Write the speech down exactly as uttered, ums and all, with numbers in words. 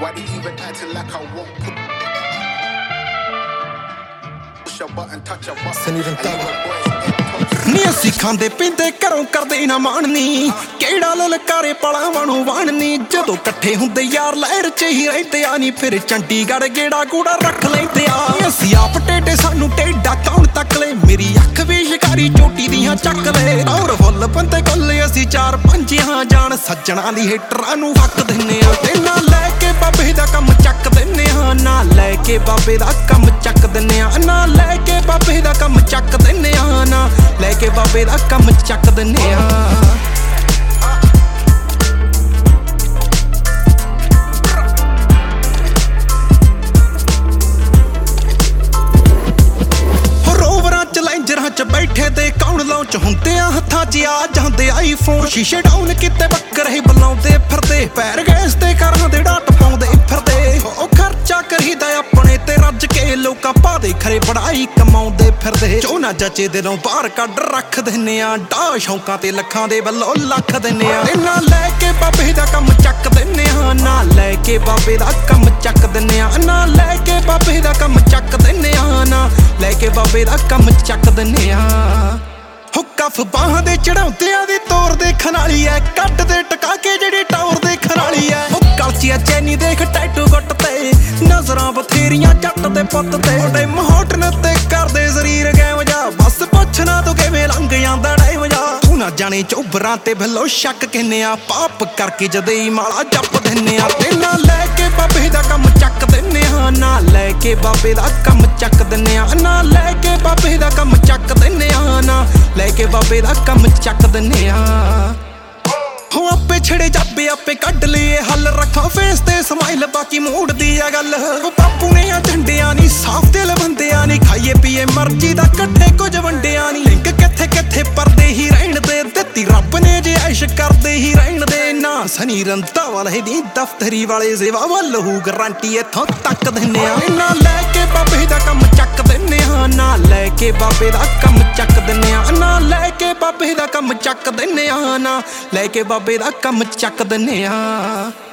Why they even acting like I won't put push a button, touch a button. ਨੀ ਅਸੀਂ ਖਾਂਦੇ ਪੀਂਦੇ ਘਰੋਂ ਕਰਦੇ ਨਾ ਮਾਣਨੀ ਕਿਹੜਾ ਲਲਕਾਰੇ ਪਲਾਵਾਂ ਨੂੰ ਵਾਣਨੀ ਜਦੋਂ ਇਕੱਠੇ ਹੁੰਦੇ ਯਾਰ ਲਹਿਰ ਚ ਹੀ ਰਹਿੰਦੇ ਆ ਨੀ ਫਿਰ ਚੰਡੀਗੜ੍ਹ ਗੇੜਾ ਗੂੜਾ ਰੱਖ ਲੈਂਦੇ ਆ ਅਸੀਂ ਆਪ ਟੇਡੇ ਸਾਨੂੰ ਟੇਡਾ ਕੌਣ ਤੱਕ ਲੈ ਮੇਰੀ ਅੱਖ ਵੀ ਸ਼ਿਕਾਰੀ ਚੋਟੀ ਦੀਆਂ ਚੱਕ ਲੈ ਔਰ ਫੁੱਲ ਬੰਦੇ ਕੋਲੇ ਅਸੀਂ ਚਾਰ ਪੰਜ ਹਾਂ ਜਾਣ ਸੱਜਣਾ ਦੀ ਹੀਟਰਾਂ ਨੂੰ ਹੱਕ ਦਿੰਨੇ ਆ ਤੇ ਨਾ ਲੈ ਕੇ ਬਾਬੇ ਦਾ ਕੰਮ ਚੱਕ ਦਿੰਨੇ ਆ ਨਾ ਲੈ ਕੇ ਬਾਬੇ ਦਾ ਕੰਮ ਚੱਕ ਦਿੰਨੇ ਆ ਨਾ ਲੈ ਕੇ ਬਾਬੇ ਦਾ ਕੰਮ ਚੱਕ ਦਿੰਨੇ ਆ ਨਾ ਲੈ ਕੇ ਬਾਬੇ ਦਾ ਕੰਮ ਚੱਕ ਦਿੰਨੇ ਆ ਰੋਵਰਾਂ ਚੈਲੰਜਰਾਂ ਚ ਬੈਠੇ ਤੇ ਕੌਣ ਲਾਂਚ ਹੁੰਦੇ ਆ ਹੱਥਾਂ 'ਚ ਆ ਜਾਂਦੇ ਆਈਫੋਨ ਸ਼ੀਸ਼ੇ ਡਾਊਨ ਕਿਤੇ ਬੱਕਰੇ ਬੁਲਾਉਂਦੇ ਫਿਰਦੇ ਪੈਰ ਗੈਸ ਤੇ ਘਰਾਂ ਦੇ ਡਾਟ ਪਾਉਂਦੇ ਫਿਰਦੇ ਉਹ ਖਰਚਾ ਕਰੀਦਾ ਆਪਣੇ ਤੇ ਰੱਜ ਕੇ ਲੋਕਾਂ ਪਾਦੇ ਖਰੇ ਪੜਾਈ ਕਮਾਉਂਦੇ ਫਿਰਦੇ ਜੋ ਨਾ ਜੱਚੇ ਦਿਲੋਂ ਬਾਹਰ ਕੱਢ ਰੱਖ ਦਿੰਨੇ ਆ ਡਾ ਸ਼ੌਂਕਾਂ ਤੇ ਲੱਖਾਂ ਦੇ ਵੱਲੋਂ ਲੱਖ ਦਿੰਨੇ ਆ ਨਾ ਲੈ ਕੇ ਬਾਬੇ ਦਾ ਕੰਮ ਚੱਕ ਦਿੰਨੇ ਆ ਨਾ ਲੈ ਕੇ ਬਾਬੇ ਦਾ ਕੰਮ ਚੱਕ ਦਿੰਨੇ ਆ ਨਾ ਲੈ ਕੇ ਬਾਬੇ ਦਾ ਕੰਮ ਚੱਕ ਦਿੰਨੇ ਆ ਨਾ ਲੈ ਕੇ ਬਾਬੇ ਦਾ ਕੰਮ ਚੱਕ ਦਿੰਨੇ ਆ ਹੁੱਕਫ ਬਾਹਾਂ ਦੇ ਚੜਾਉਂਦਿਆਂ ਦੀ ਤੋਰ ਦੇਖਣ ਵਾਲੀ ਐ ਕੱਢ ਦੇ ਟਕਾ ਕੇ ਜਿਹੜੀ ਟੌਰ ਦੇਖਣ ਵਾਲੀ ਐ ਉਹ ਕਲਚੀਆ ਚੈਨੀ ਦੇਖ ਟੈਟੂ ਗੁੱਟ ਤੇ ਨਜ਼ਰਾਂ ਬਥੇਰੀਆਂ ਜੱਟ ਦੇ ਪੁੱਤ ਤੇ ਉਹਦੇ ਮਹੋਟਨ ਤੇ ਕਰਦੇ ਸਰੀਰ ਗੈਮ ਜਾ ਬਸ ਪੁੱਛਣਾ ਤੂੰ ਕਿਵੇਂ ਲੰਘ ਜਾਂਦਾ ਟਾਈਮ ਜਾ ਤੂੰ ਨਾ ਜਾਣੇ ਚੋਬਰਾਂ ਤੇ ਭੱਲੋ ਸ਼ੱਕ ਕਿੰਨੇ ਆ ਪਾਪ ਕਰਕੇ ਜਦੇ ਹੀ ਮਾਲਾ ਜੱਪ ਦਿੰਨੇ ਆ ਤੇ ਨਾ ਲੈ ਕੇ ਬਾਬੇ ਦਾ ਕੰਮ ਚੱਕ ਦਿੰਨੇ ਆ ਨਾ ਲੈ ਕੇ ਬਾਬੇ ਦਾ ਕੰਮ ਚੱਕ ਦਿੰਨੇ ਆ ਨਾ ਲੈ ਕੇ ਬਾਬੇ ਦਾ ਕੰਮ ਚੱਕ ਦਿੰਨੇ ਆ ਨਾ ਲੈ ਕੇ ਬਾਬੇ ਦਾ ਕੰਮ ਚੱਕ ਦਿੰਨੇ ਆ ਹੋ ਆਪੇ ਛੜੇ ਜਾਬੇ ਆਪੇ ਕੱਢ ਲਈਏ ਹੱਲ ਰੱਖਾਂ ਫੇਸ ਤੇ ਸਮਾਈਲ ਬਾਕੀ ਮੂਡ ਦੀ ਆ ਗੱਲ ਬਾਪੂ ਨੇ ਆ ਝੰਡਿਆਂ ਨੀ ਸਾਫ ਦਿਲ ਬੰਦਿਆਂ ਨੀ ਖਾਈਏ ਪੀਏ ਮਰਜ਼ੀ ਦਾ ਇਕੱਠੇ ਕੁਝ ਵੰਡਿਆਂ ਨੀ ਲਿੰਕ ਕਿੱਥੇ ਕਿੱਥੇ ਪਰਦੇ ਹੀ ਰਹਿਣ ਦੇ ਦਿੱਤੀ ਰੱਬ ਨੇ ਜੇ ਐਸ਼ ਕਰਦੇ ਹੀ ਰਹਿਣ ਦੇ ਨਾ ਸਨੀ ਰੰਧਾਵਾ ਦੀ ਦਫ਼ਤਰੀ ਵਾਲੇ ਸੇਵਾ ਵੱਲ ਹੂ ਗਰੰਟੀ ਇੱਥੋਂ ਤੱਕ ਦਿੰਨੇ ਆ ਨਾ ਲੈ ਕੇ ਬਾਬੇ ਦਾ ਕੰਮ ਚੱਕ ਦਿੰਨੇ ਆ ਨਾ ਲੈ ਕੇ ਬਾਬੇ ਦਾ ਕੰਮ ਚੱਕ ਦਿੰਨੇ ਆ ਨਾ ਲੈ ਕੇ ਬਾਬੇ ਦਾ ਕੰਮ ਚੱਕ ਦਿੰਨੇ ਆ ਨਾ ਲੈ ਕੇ ਬਾਬੇ ਦਾ ਕੰਮ ਚੱਕ ਦਿੰਨੇ ਆ